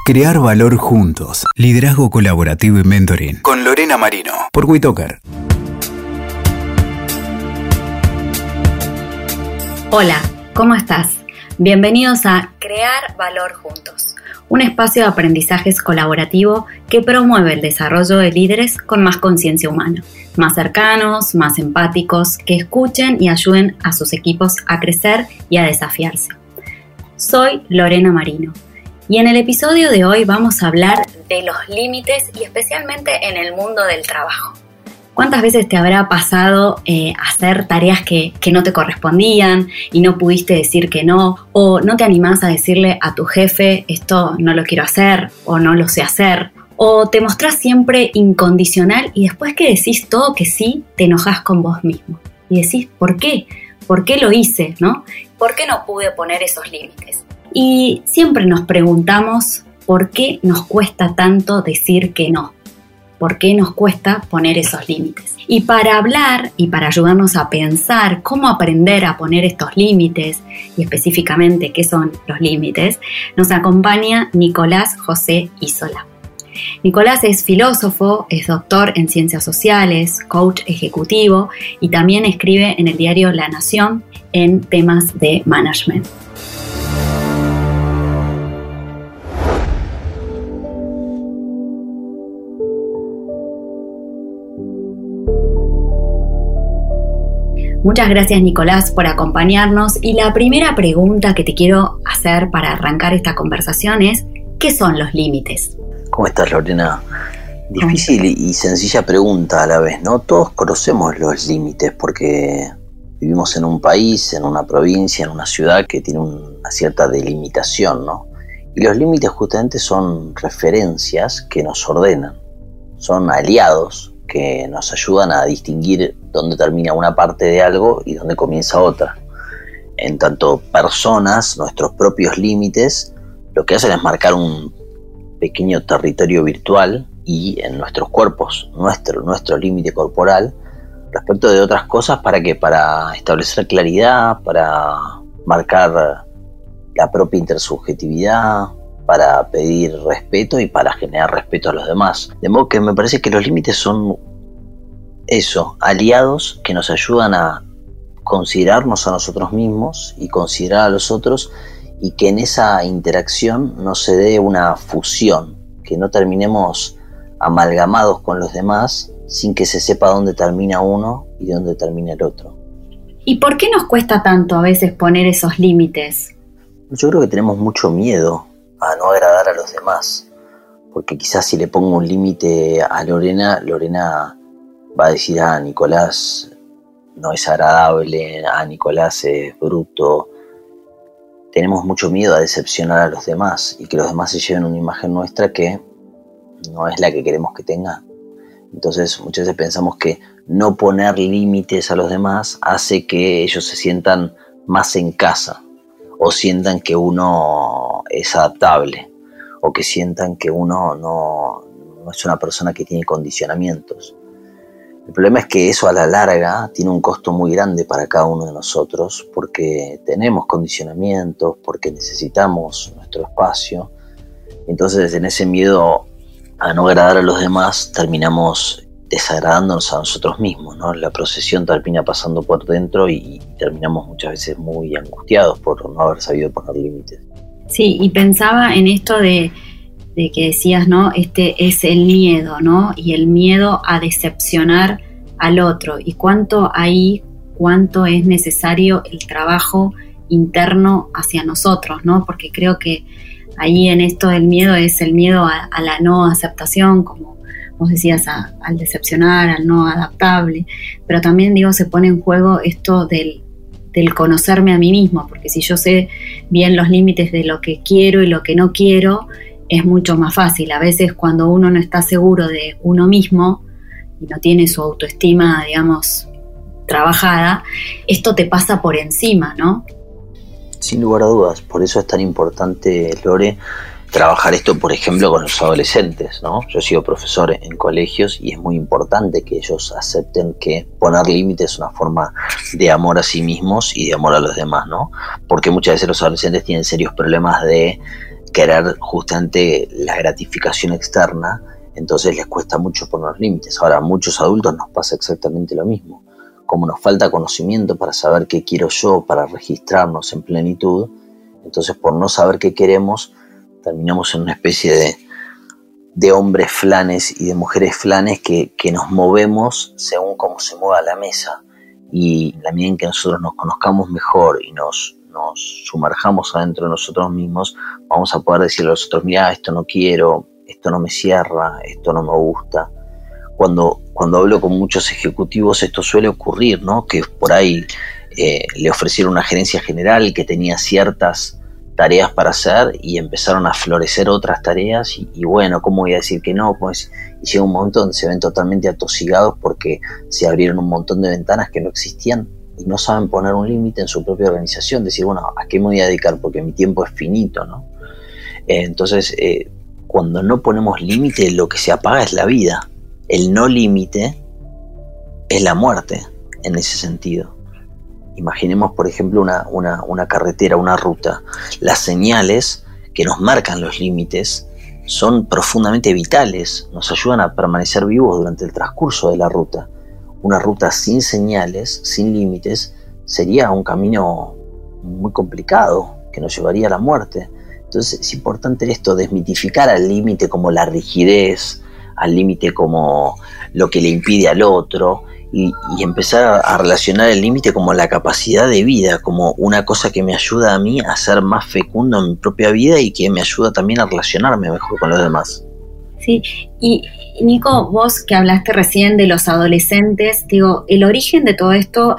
Crear valor juntos. Liderazgo colaborativo y mentoring. Con Lorena Marino. Por WeToker. Hola, ¿cómo estás? Bienvenidos a Crear Valor Juntos, un espacio de aprendizajes colaborativo que promueve el desarrollo de líderes con más conciencia humana, más cercanos, más empáticos, que escuchen y ayuden a sus equipos a crecer y a desafiarse. Soy Lorena Marino y en el episodio de hoy vamos a hablar de los límites y especialmente en el mundo del trabajo. ¿Cuántas veces te habrá pasado hacer tareas que no te correspondían y no pudiste decir que no? ¿O no te animás a decirle a tu jefe, esto no lo quiero hacer o no lo sé hacer? ¿O te mostrás siempre incondicional y después que decís todo que sí, te enojás con vos mismo? Y decís, ¿por qué? ¿Por qué lo hice? ¿No? ¿Por qué no pude poner esos límites? Y siempre nos preguntamos por qué nos cuesta tanto decir que no. ¿Por qué nos cuesta poner esos límites? Y para hablar y para ayudarnos a pensar cómo aprender a poner estos límites y específicamente qué son los límites, nos acompaña Nicolás José Isola. Nicolás es filósofo, es doctor en ciencias sociales, coach ejecutivo y también escribe en el diario La Nación en temas de management. Muchas gracias, Nicolás, por acompañarnos. Y la primera pregunta que te quiero hacer para arrancar esta conversación es, ¿qué son los límites? ¿Cómo estás, Lorena? Difícil y sencilla pregunta a la vez, ¿no? Todos conocemos los límites porque vivimos en un país, en una provincia, en una ciudad que tiene una cierta delimitación, ¿no? Y los límites justamente son referencias que nos ordenan, son aliados que nos ayudan a distinguir dónde termina una parte de algo y dónde comienza otra. En tanto personas, nuestros propios límites, lo que hacen es marcar un pequeño territorio virtual y en nuestros cuerpos, nuestro límite corporal, respecto de otras cosas, ¿para qué? Para establecer claridad, para marcar la propia intersubjetividad, para pedir respeto y para generar respeto a los demás. De modo que me parece que los límites son eso, aliados que nos ayudan a considerarnos a nosotros mismos y considerar a los otros, y que en esa interacción no se dé una fusión, que no terminemos amalgamados con los demás sin que se sepa dónde termina uno y dónde termina el otro. ¿Y por qué nos cuesta tanto a veces poner esos límites? Yo creo que tenemos mucho miedo a no agradar a los demás, porque quizás si le pongo un límite a Lorena va a decir, Nicolás no es agradable, Nicolás es bruto. Tenemos mucho miedo a decepcionar a los demás y que los demás se lleven una imagen nuestra que no es la que queremos que tengan. Entonces muchas veces pensamos que no poner límites a los demás hace que ellos se sientan más en casa, o sientan que uno es adaptable, o que sientan que uno no es una persona que tiene condicionamientos. El problema es que eso a la larga tiene un costo muy grande para cada uno de nosotros, porque tenemos condicionamientos, porque necesitamos nuestro espacio. Entonces, en ese miedo a no agradar a los demás, terminamos desagradándonos a nosotros mismos, ¿no? La procesión termina pasando por dentro y terminamos muchas veces muy angustiados por no haber sabido poner límites. Sí, y pensaba en esto de que decías, ¿no? Este es el miedo, ¿no? Y el miedo a decepcionar al otro. Y cuánto es necesario el trabajo interno hacia nosotros, ¿no? Porque creo que ahí en esto del miedo es el miedo a la no aceptación, como vos decías, al decepcionar, al no adaptable. Pero también, se pone en juego esto del conocerme a mí mismo, porque si yo sé bien los límites de lo que quiero y lo que no quiero, es mucho más fácil. A veces cuando uno no está seguro de uno mismo y no tiene su autoestima, trabajada, esto te pasa por encima, ¿no? Sin lugar a dudas, por eso es tan importante, Lore, trabajar esto, por ejemplo, con los adolescentes, ¿no? Yo he sido profesor en colegios y es muy importante que ellos acepten que poner límites es una forma de amor a sí mismos y de amor a los demás, ¿no? Porque muchas veces los adolescentes tienen serios problemas de querer justamente la gratificación externa, entonces les cuesta mucho poner límites. Ahora, a muchos adultos nos pasa exactamente lo mismo. Como nos falta conocimiento para saber qué quiero yo, para registrarnos en plenitud, entonces por no saber qué queremos, terminamos en una especie de hombres flanes y de mujeres flanes que nos movemos según cómo se mueva la mesa. Y la medida en que nosotros nos conozcamos mejor y nos sumerjamos adentro de nosotros mismos, vamos a poder decirle a los otros, mira, esto no quiero, esto no me cierra, esto no me gusta. Cuando hablo con muchos ejecutivos esto suele ocurrir, ¿no? Que por ahí le ofrecieron una gerencia general que tenía ciertas tareas para hacer y empezaron a florecer otras tareas y bueno, ¿cómo voy a decir que no? Pues, y llega un momento donde se ven totalmente atosigados porque se abrieron un montón de ventanas que no existían y no saben poner un límite en su propia organización, decir, bueno, ¿a qué me voy a dedicar? Porque mi tiempo es finito, ¿no? Entonces, cuando no ponemos límite, lo que se apaga es la vida. El no límite es la muerte, en ese sentido. Imaginemos, por ejemplo, una carretera, una ruta. Las señales que nos marcan los límites son profundamente vitales, nos ayudan a permanecer vivos durante el transcurso de la ruta. Una ruta sin señales, sin límites, sería un camino muy complicado, que nos llevaría a la muerte. Entonces es importante esto, desmitificar al límite como la rigidez, al límite como lo que le impide al otro, y empezar a relacionar el límite como la capacidad de vida, como una cosa que me ayuda a mí a ser más fecundo en mi propia vida y que me ayuda también a relacionarme mejor con los demás. Sí, y Nico, vos que hablaste recién de los adolescentes, digo, el origen de todo esto,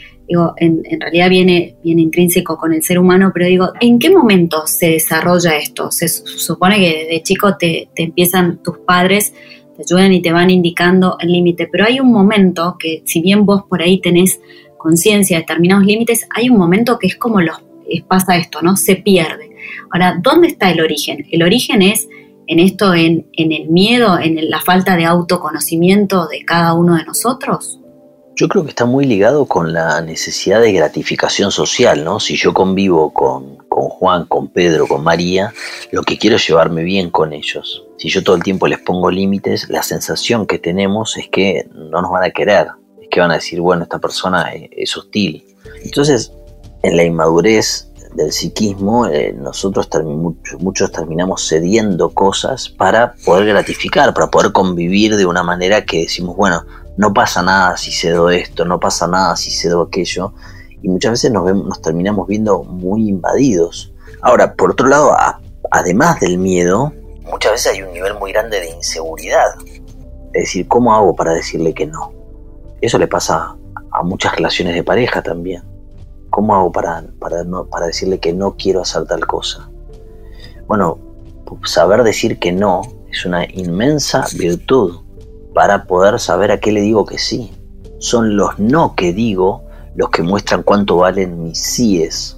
en realidad viene intrínseco con el ser humano, pero digo, ¿en qué momento se desarrolla esto? Se supone que desde chico te empiezan tus padres, te ayudan y te van indicando el límite, pero hay un momento que, si bien vos por ahí tenés conciencia de determinados límites, hay un momento que es como pasa esto, ¿no? Se pierde. Ahora, ¿dónde está el origen? El origen es en esto, en el miedo, en la falta de autoconocimiento de cada uno de nosotros. Yo creo que está muy ligado con la necesidad de gratificación social, ¿no? Si yo convivo con Juan, con Pedro, con María, lo que quiero es llevarme bien con ellos. Si yo todo el tiempo les pongo límites, la sensación que tenemos es que no nos van a querer, es que van a decir, bueno, esta persona es hostil. Entonces, en la inmadurez del psiquismo, nosotros muchos terminamos cediendo cosas para poder gratificar, para poder convivir de una manera que decimos, bueno, no pasa nada si cedo esto, no pasa nada si cedo aquello, y muchas veces nos terminamos viendo muy invadidos. Ahora, por otro lado, además del miedo, muchas veces hay un nivel muy grande de inseguridad. Es decir, ¿cómo hago para decirle que no? Eso le pasa a muchas relaciones de pareja también. ¿Cómo hago para decirle que no quiero hacer tal cosa? Bueno, saber decir que no es una inmensa virtud para poder saber a qué le digo que sí. Son los no que digo los que muestran cuánto valen mis síes.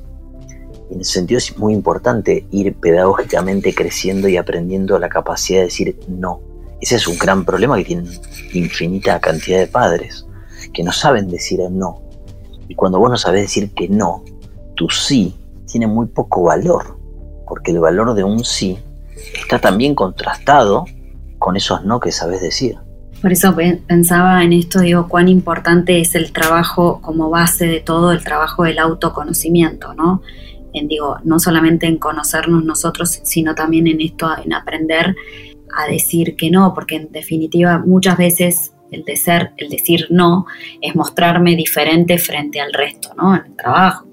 En ese sentido es muy importante ir pedagógicamente creciendo y aprendiendo la capacidad de decir no. Ese es un gran problema que tienen infinita cantidad de padres, que no saben decir no. Y cuando vos no sabés decir que no, tu sí tiene muy poco valor, porque el valor de un sí está también contrastado con esos no que sabés decir. Por eso pensaba en esto, digo, cuán importante es el trabajo como base de todo, el trabajo del autoconocimiento, ¿no? No solamente en conocernos nosotros, sino también en esto, en aprender a decir que no, porque en definitiva muchas veces el decir no es mostrarme diferente frente al resto, ¿no? En el trabajo,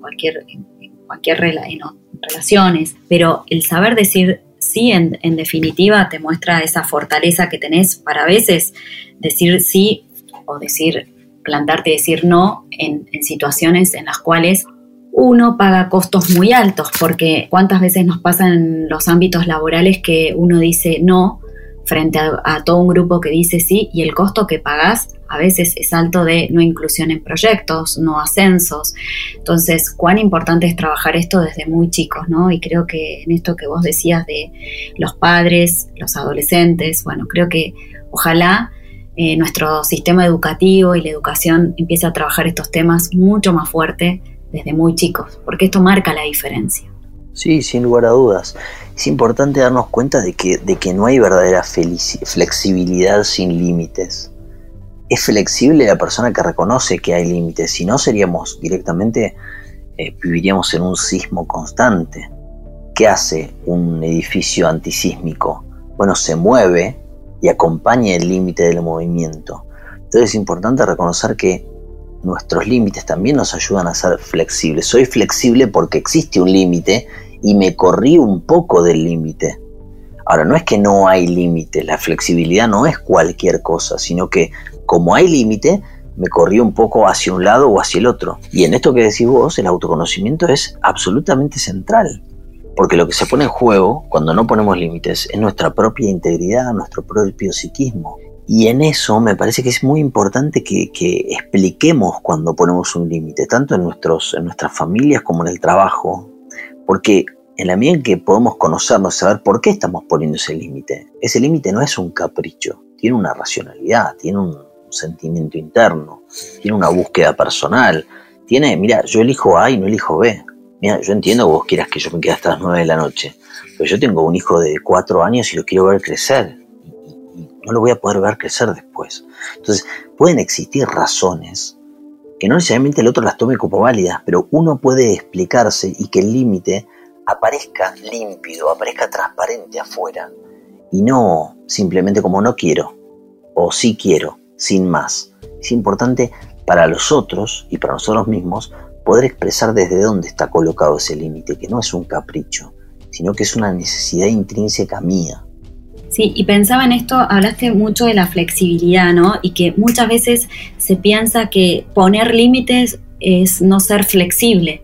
en relaciones, pero el saber decir sí, en definitiva, te muestra esa fortaleza que tenés para a veces decir sí o plantarte y decir no en situaciones en las cuales uno paga costos muy altos, porque cuántas veces nos pasa en los ámbitos laborales que uno dice no frente a todo un grupo que dice sí, y el costo que pagás a veces es alto de no inclusión en proyectos, no ascensos. Entonces, cuán importante es trabajar esto desde muy chicos, ¿no? Y creo que en esto que vos decías de los padres, los adolescentes, bueno, creo que ojalá nuestro sistema educativo y la educación empiece a trabajar estos temas mucho más fuerte desde muy chicos, porque esto marca la diferencia. Sí, sin lugar a dudas. Es importante darnos cuenta de que no hay verdadera flexibilidad sin límites. Es flexible la persona que reconoce que hay límites, si no seríamos directamente, viviríamos en un sismo constante. ¿Qué hace un edificio antisísmico? Bueno, se mueve y acompaña el límite del movimiento. Entonces es importante reconocer que nuestros límites también nos ayudan a ser flexibles. Soy flexible porque existe un límite y me corrí un poco del límite. Ahora, no es que no hay límite, la flexibilidad no es cualquier cosa, sino que como hay límite, me corrí un poco hacia un lado o hacia el otro. Y en esto que decís vos, el autoconocimiento es absolutamente central. Porque lo que se pone en juego cuando no ponemos límites es nuestra propia integridad, nuestro propio psiquismo. Y en eso me parece que es muy importante que expliquemos cuando ponemos un límite, tanto en nuestras familias como en el trabajo. Porque en la medida en que podemos conocernos, saber por qué estamos poniendo ese límite no es un capricho, tiene una racionalidad, tiene un sentimiento interno, tiene una búsqueda personal, mira, yo elijo A y no elijo B. Mira, yo entiendo que vos quieras que yo me quede hasta las 9 de la noche, pero yo tengo un hijo de 4 años y lo quiero ver crecer, y no lo voy a poder ver crecer después. Entonces, pueden existir razones que no necesariamente el otro las tome como válidas, pero uno puede explicarse y que el límite aparezca límpido, aparezca transparente afuera, y no simplemente como no quiero, o sí quiero, sin más. Es importante para los otros y para nosotros mismos poder expresar desde dónde está colocado ese límite, que no es un capricho, sino que es una necesidad intrínseca mía. Sí, y pensaba en esto, hablaste mucho de la flexibilidad, ¿no? Y que muchas veces se piensa que poner límites es no ser flexible.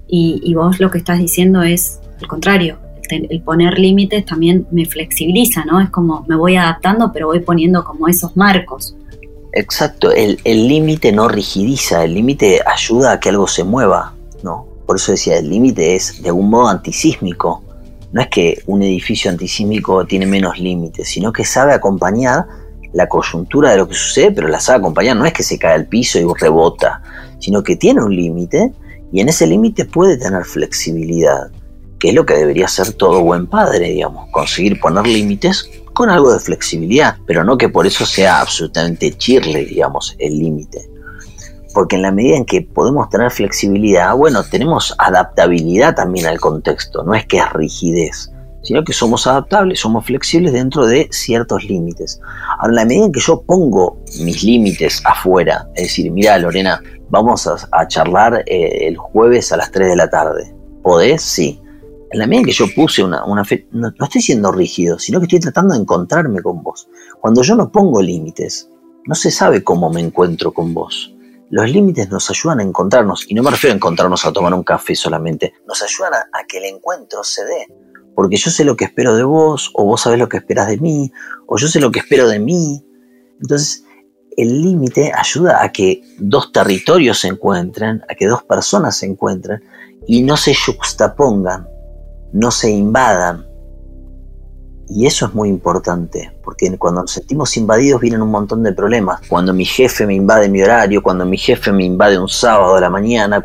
Y vos lo que estás diciendo es al contrario. El poner límites también me flexibiliza, ¿no? Es como me voy adaptando, pero voy poniendo como esos marcos. Exacto, el límite no rigidiza, el límite ayuda a que algo se mueva, ¿no? Por eso decía, el límite es de algún modo antisísmico. No es que un edificio antisísmico tiene menos límites, sino que sabe acompañar la coyuntura de lo que sucede, pero la sabe acompañar. No es que se cae al piso y rebota, sino que tiene un límite y en ese límite puede tener flexibilidad, que es lo que debería ser todo buen padre, digamos, conseguir poner límites con algo de flexibilidad, pero no que por eso sea absolutamente chirle, digamos, el límite. Porque en la medida en que podemos tener flexibilidad, bueno, tenemos adaptabilidad también al contexto, no es que es rigidez, sino que somos adaptables, somos flexibles dentro de ciertos límites. Ahora, en la medida en que yo pongo mis límites afuera, es decir, mira Lorena, vamos a charlar el jueves a las 3 de la tarde, ¿podés? Sí. En la medida en que yo puse una fe, no estoy siendo rígido, sino que estoy tratando de encontrarme con vos. Cuando yo no pongo límites, no se sabe cómo me encuentro con vos. Los límites nos ayudan a encontrarnos, y no me refiero a encontrarnos a tomar un café solamente, nos ayudan a que el encuentro se dé. Porque yo sé lo que espero de vos, o vos sabés lo que esperás de mí, o yo sé lo que espero de mí. Entonces, el límite ayuda a que dos territorios se encuentren, a que dos personas se encuentren, y no se juxtapongan, no se invadan. Y eso es muy importante, porque cuando nos sentimos invadidos vienen un montón de problemas. Cuando mi jefe me invade mi horario, cuando mi jefe me invade un sábado a la mañana,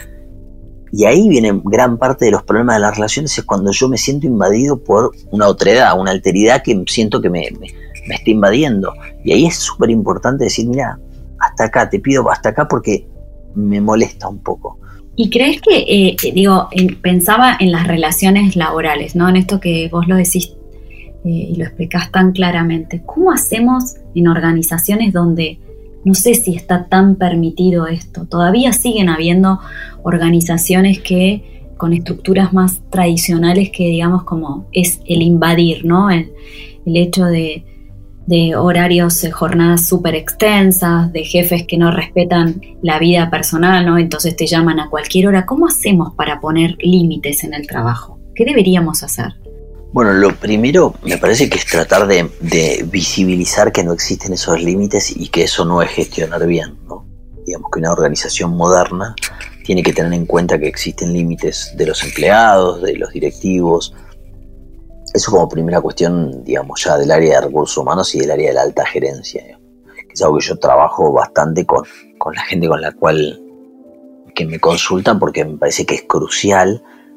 y ahí viene gran parte de los problemas de las relaciones, es cuando yo me siento invadido por una otredad, una alteridad que siento que me está invadiendo. Y ahí es súper importante decir, mira, hasta acá, te pido hasta acá porque me molesta un poco. ¿Y crees que, pensaba en las relaciones laborales, ¿no? En esto que vos lo decís y lo explicás tan claramente. ¿Cómo hacemos en organizaciones donde no sé si está tan permitido esto? Todavía siguen habiendo organizaciones que con estructuras más tradicionales que digamos como es el invadir, ¿no? El hecho de horarios, jornadas súper extensas, de jefes que no respetan la vida personal, ¿no? Entonces te llaman a cualquier hora. ¿Cómo hacemos para poner límites en el trabajo? ¿Qué deberíamos hacer? Bueno, lo primero me parece que es tratar de visibilizar que no existen esos límites y que eso no es gestionar bien, ¿no? Digamos que una organización moderna tiene que tener en cuenta que existen límites de los empleados, de los directivos. Eso como primera cuestión, digamos, ya del área de recursos humanos y del área de la alta gerencia, digamos. Que es algo que yo trabajo bastante con la gente con la cual que me consultan, porque me parece que es crucial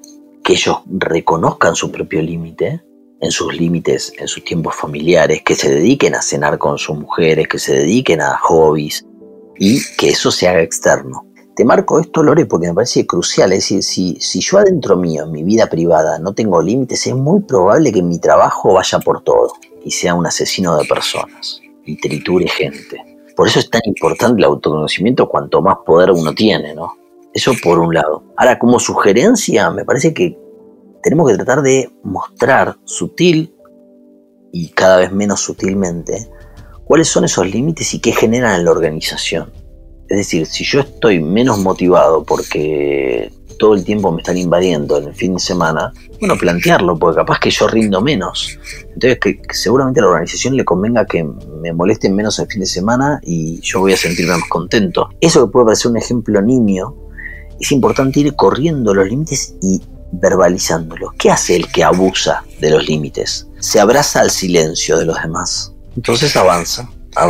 que ellos reconozcan su propio límite, en sus límites, en sus tiempos familiares, que se dediquen a cenar con sus mujeres, que se dediquen a hobbies y que eso se haga externo. Te marco esto, Lore, porque me parece crucial. Es decir, si yo adentro mío, en mi vida privada, no tengo límites, es muy probable que mi trabajo vaya por todo y sea un asesino de personas y triture gente. Por eso es tan importante el autoconocimiento cuanto más poder uno tiene, ¿no? Eso por un lado. Ahora, como sugerencia, me parece que tenemos que tratar de mostrar sutil y cada vez menos sutilmente cuáles son esos límites y qué generan en la organización. Es decir, si yo estoy menos motivado porque todo el tiempo me están invadiendo en el fin de semana, bueno, plantearlo, porque capaz que yo rindo menos. Entonces, que seguramente a la organización le convenga que me molesten menos el fin de semana y yo voy a sentirme más contento. Eso que puede parecer un ejemplo nimio, es importante ir corriendo los límites y verbalizándolos. ¿Qué hace el que abusa de los límites? Se abraza al silencio de los demás. Entonces avanza.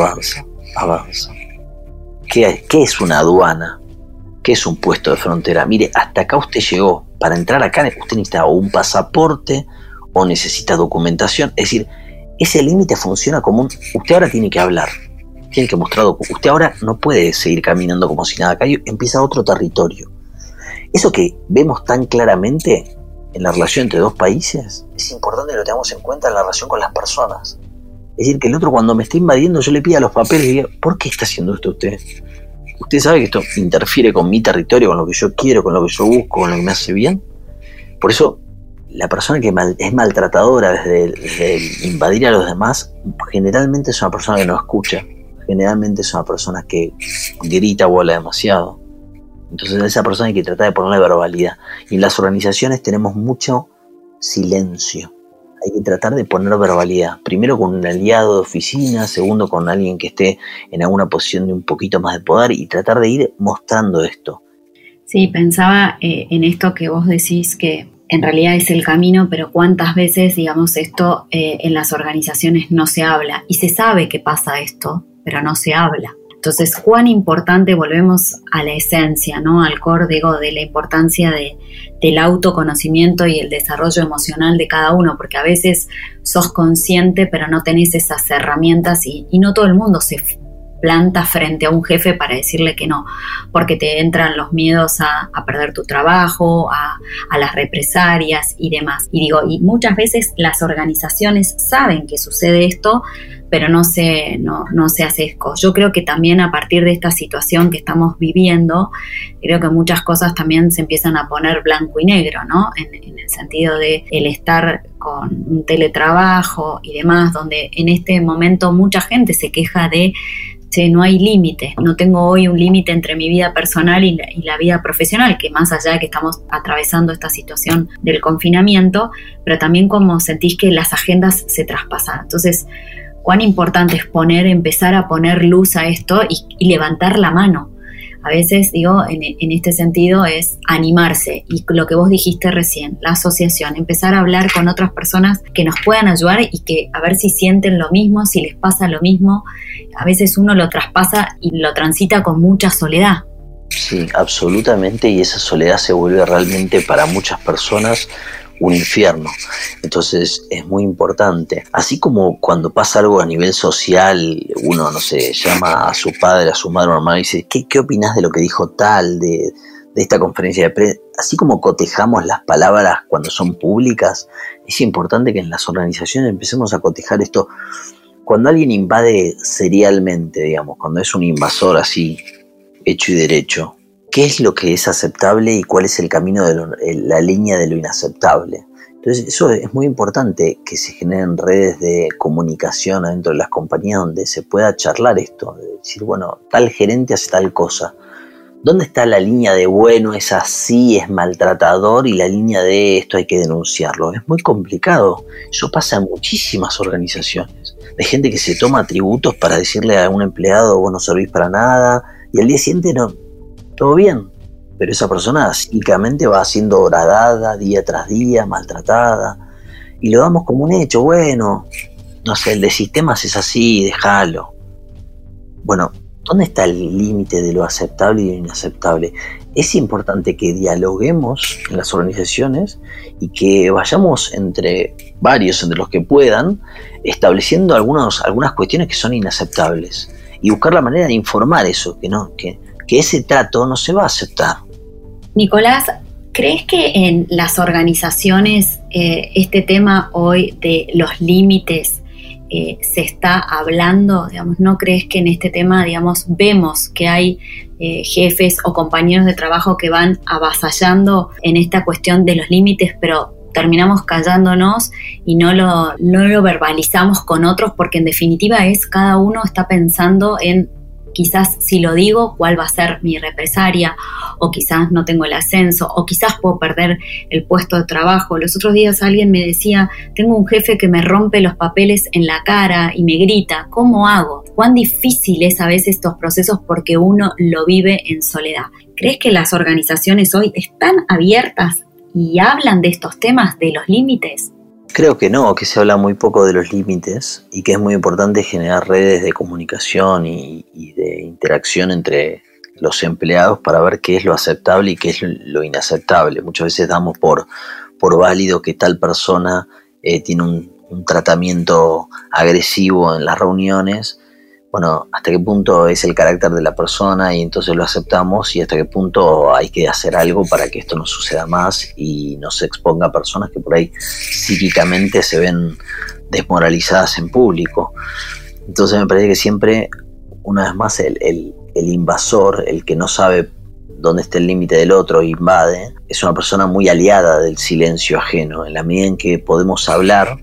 ¿Qué es una aduana? ¿Qué es un puesto de frontera? Mire, hasta acá usted llegó. Para entrar acá usted necesita o un pasaporte o necesita documentación. Es decir, ese límite funciona como un... Usted ahora tiene que hablar, tiene que mostrar documentación. Usted ahora no puede seguir caminando como si nada. Acá empieza otro territorio. Eso que vemos tan claramente en la relación entre dos países, es importante que lo tengamos en cuenta en la relación con las personas. Es decir, que el otro cuando me está invadiendo yo le pida los papeles y diga, ¿por qué está haciendo esto usted? Usted sabe que esto interfiere con mi territorio, con lo que yo quiero, con lo que yo busco, con lo que me hace bien. Por eso, la persona que es maltratadora desde el invadir a los demás, generalmente es una persona que no escucha. Generalmente es una persona que grita o habla demasiado. Entonces a esa persona hay que tratar de ponerle verbalidad. Y en las organizaciones tenemos mucho silencio. Hay que tratar de poner verbalidad. Primero con un aliado de oficina, segundo con alguien que esté en alguna posición de un poquito más de poder y tratar de ir mostrando esto. Sí, pensaba en esto que vos decís que en realidad es el camino, pero cuántas veces, digamos, esto en las organizaciones no se habla. Y se sabe que pasa esto, pero no se habla. Entonces, cuán importante, volvemos a la esencia, ¿no? Al core, digo, de la importancia del autoconocimiento y el desarrollo emocional de cada uno, porque a veces sos consciente, pero no tenés esas herramientas y no todo el mundo se planta frente a un jefe para decirle que no, porque te entran los miedos a perder tu trabajo, a las represalias y demás. Y muchas veces las organizaciones saben que sucede esto, pero no se hace eco. Yo creo que también a partir de esta situación que estamos viviendo, creo que muchas cosas también se empiezan a poner blanco y negro, ¿no? En el sentido de el estar con un teletrabajo y demás, donde en este momento mucha gente se queja de no hay límite, no tengo hoy un límite entre mi vida personal y la vida profesional, que más allá de que estamos atravesando esta situación del confinamiento, pero también como sentís que las agendas se traspasan. Entonces, cuán importante es empezar a poner luz a esto y levantar la mano. A veces, en este sentido es animarse y lo que vos dijiste recién, la asociación, empezar a hablar con otras personas que nos puedan ayudar y que a ver si sienten lo mismo, si les pasa lo mismo. A veces uno lo traspasa y lo transita con mucha soledad. Sí, absolutamente, y esa soledad se vuelve realmente para muchas personas un infierno. Entonces es muy importante. Así como cuando pasa algo a nivel social, uno, no sé, llama a su padre, a su madre normal y dice, ¿qué opinás de lo que dijo tal, de esta conferencia de prensa? Así como cotejamos las palabras cuando son públicas, es importante que en las organizaciones empecemos a cotejar esto. Cuando alguien invade serialmente, digamos, cuando es un invasor así, hecho y derecho, ¿qué es lo que es aceptable y cuál es el camino la línea de lo inaceptable? Entonces eso es muy importante, que se generen redes de comunicación adentro de las compañías donde se pueda charlar esto, de decir, bueno, tal gerente hace tal cosa. ¿Dónde está la línea de bueno, es así, es maltratador, y la línea de esto hay que denunciarlo? Es muy complicado. Eso pasa en muchísimas organizaciones. De gente que se toma atributos para decirle a un empleado, vos no servís para nada, y al día siguiente no, todo bien. Pero esa persona psíquicamente va siendo horadada día tras día, maltratada, y lo damos como un hecho. Bueno, no sé, el de sistemas es así, déjalo. Bueno, ¿Dónde está el límite de lo aceptable y lo inaceptable? Es importante que dialoguemos en las organizaciones y que vayamos entre varios, entre los que puedan, estableciendo algunas cuestiones que son inaceptables y buscar la manera de informar eso, que ese trato no se va a aceptar. Nicolás, ¿crees que en las organizaciones este tema hoy de los límites se está hablando? Digamos, ¿no crees que en este tema, digamos, vemos que hay jefes o compañeros de trabajo que van avasallando en esta cuestión de los límites, pero terminamos callándonos y no lo verbalizamos con otros, porque en definitiva cada uno está pensando en quizás si lo digo, cuál va a ser mi represalia, o quizás no tengo el ascenso, o quizás puedo perder el puesto de trabajo. Los otros días alguien me decía, tengo un jefe que me rompe los papeles en la cara y me grita, ¿cómo hago? Cuán difícil es a veces estos procesos porque uno lo vive en soledad. ¿Crees que las organizaciones hoy están abiertas y hablan de estos temas, de los límites? Creo que no, que se habla muy poco de los límites y que es muy importante generar redes de comunicación y de interacción entre los empleados para ver qué es lo aceptable y qué es lo inaceptable. Muchas veces damos por válido que tal persona tiene un tratamiento agresivo en las reuniones. Bueno, hasta qué punto es el carácter de la persona y entonces lo aceptamos, y hasta qué punto hay que hacer algo para que esto no suceda más y no se exponga a personas que por ahí psíquicamente se ven desmoralizadas en público. Entonces me parece que siempre, una vez más, el invasor, el que no sabe dónde está el límite del otro, invade, es una persona muy aliada del silencio ajeno. En la medida en que podemos hablar,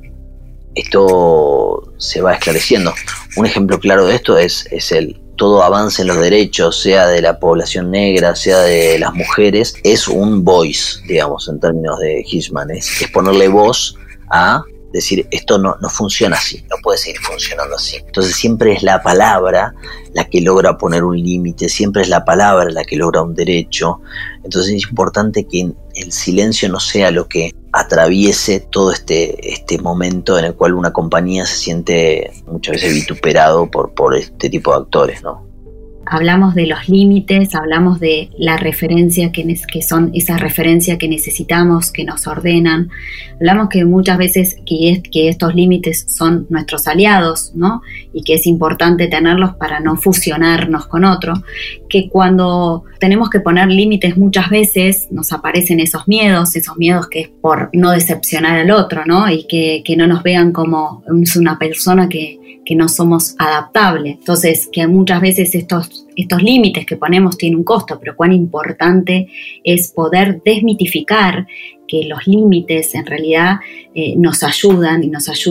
esto se va esclareciendo. Un ejemplo claro de esto es todo avance en los derechos, sea de la población negra, sea de las mujeres, es un voice, digamos, en términos de Hirschman, es ponerle voz a decir, esto no funciona así, no puede seguir funcionando así. Entonces siempre es la palabra la que logra poner un límite, siempre es la palabra la que logra un derecho. Entonces es importante que el silencio no sea lo que atraviese todo este momento en el cual una compañía se siente muchas veces vituperado por este tipo de actores, ¿no? Hablamos de los límites, hablamos de la referencia que son esas referencias que necesitamos, que nos ordenan. Hablamos que muchas veces que estos límites son nuestros aliados, ¿no? Y que es importante tenerlos para no fusionarnos con otro. Que cuando tenemos que poner límites muchas veces nos aparecen esos miedos que es por no decepcionar al otro, ¿no? Y que no nos vean como una persona que no somos adaptables. Entonces, que muchas veces estos límites que ponemos tienen un costo, pero cuán importante es poder desmitificar que los límites en realidad nos ayudan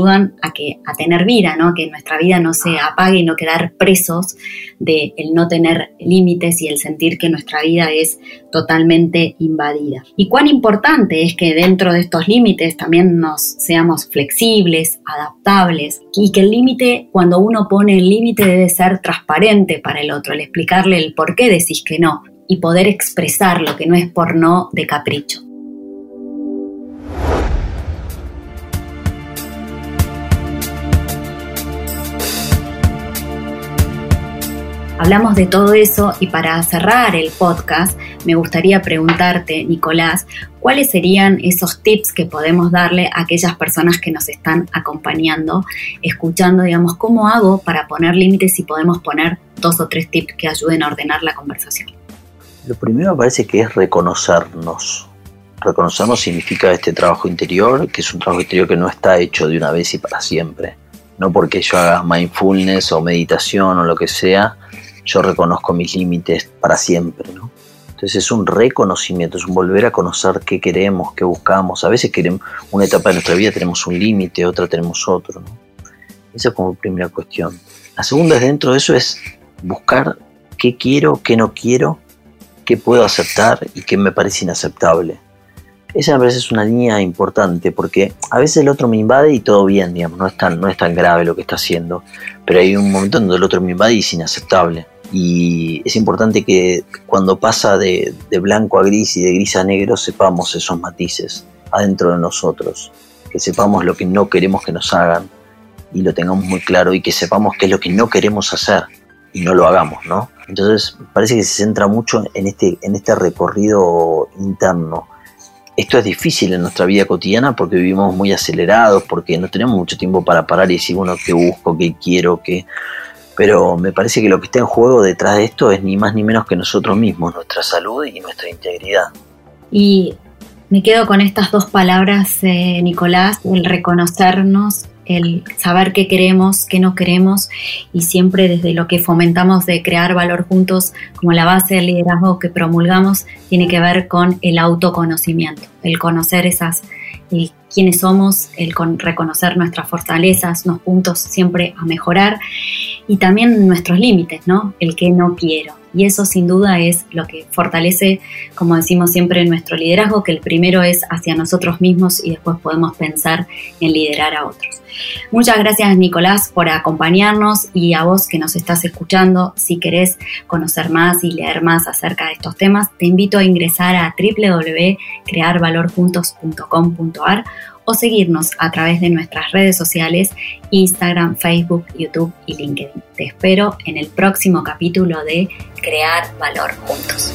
a tener vida, ¿no? Que nuestra vida no se apague y no quedar presos de el no tener límites y el sentir que nuestra vida es totalmente invadida. Y cuán importante es que dentro de estos límites también seamos flexibles, adaptables, y que el límite, cuando uno pone el límite, debe ser transparente para el otro, el explicarle el por qué decís que no y poder expresarlo, que no es por no de capricho. Hablamos de todo eso y para cerrar el podcast me gustaría preguntarte, Nicolás, ¿cuáles serían esos tips que podemos darle a aquellas personas que nos están acompañando, escuchando, digamos, cómo hago para poner límites, si podemos poner 2 o 3 tips que ayuden a ordenar la conversación? Lo primero me parece que es reconocernos. Reconocernos significa este trabajo interior, que es un trabajo interior que no está hecho de una vez y para siempre. No porque yo haga mindfulness o meditación o lo que sea, yo reconozco mis límites para siempre, ¿no? Entonces es un reconocimiento, es un volver a conocer qué queremos, qué buscamos. A veces queremos una etapa de nuestra vida tenemos un límite, otra tenemos otro, ¿no? Esa es como primera cuestión. La segunda es, dentro de eso, es buscar qué quiero, qué no quiero, qué puedo aceptar y qué me parece inaceptable. Esa me parece una línea importante, porque a veces el otro me invade y todo bien, digamos, no es tan grave lo que está haciendo, pero hay un momento donde el otro me invade y es inaceptable. Y es importante que cuando pasa de blanco a gris y de gris a negro sepamos esos matices adentro de nosotros, que sepamos lo que no queremos que nos hagan y lo tengamos muy claro, y que sepamos qué es lo que no queremos hacer. no lo hagamos, ¿no? Entonces parece que se centra mucho en este recorrido interno. Esto es difícil en nuestra vida cotidiana porque vivimos muy acelerados, porque no tenemos mucho tiempo para parar y decir, bueno, qué busco, qué quiero, qué... Pero me parece que lo que está en juego detrás de esto es ni más ni menos que nosotros mismos, nuestra salud y nuestra integridad. Y me quedo con estas dos palabras, Nicolás, el reconocernos, el saber qué queremos, qué no queremos, y siempre desde lo que fomentamos de crear valor juntos, como la base del liderazgo que promulgamos, tiene que ver con el autoconocimiento, el conocer el quiénes somos, el reconocer nuestras fortalezas, los puntos siempre a mejorar, y también nuestros límites, ¿no? El que no quiero. Y eso sin duda es lo que fortalece, como decimos siempre, nuestro liderazgo, que el primero es hacia nosotros mismos y después podemos pensar en liderar a otros. Muchas gracias, Nicolás, por acompañarnos, y a vos que nos estás escuchando, si querés conocer más y leer más acerca de estos temas, te invito a ingresar a www.crearvalorjuntos.com.ar o seguirnos a través de nuestras redes sociales, Instagram, Facebook, YouTube y LinkedIn. Te espero en el próximo capítulo de Crear Valor Juntos.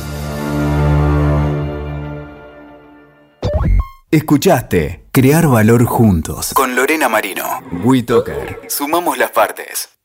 Escuchaste Crear Valor Juntos con Lorena Marino. WeToker. Sumamos las partes.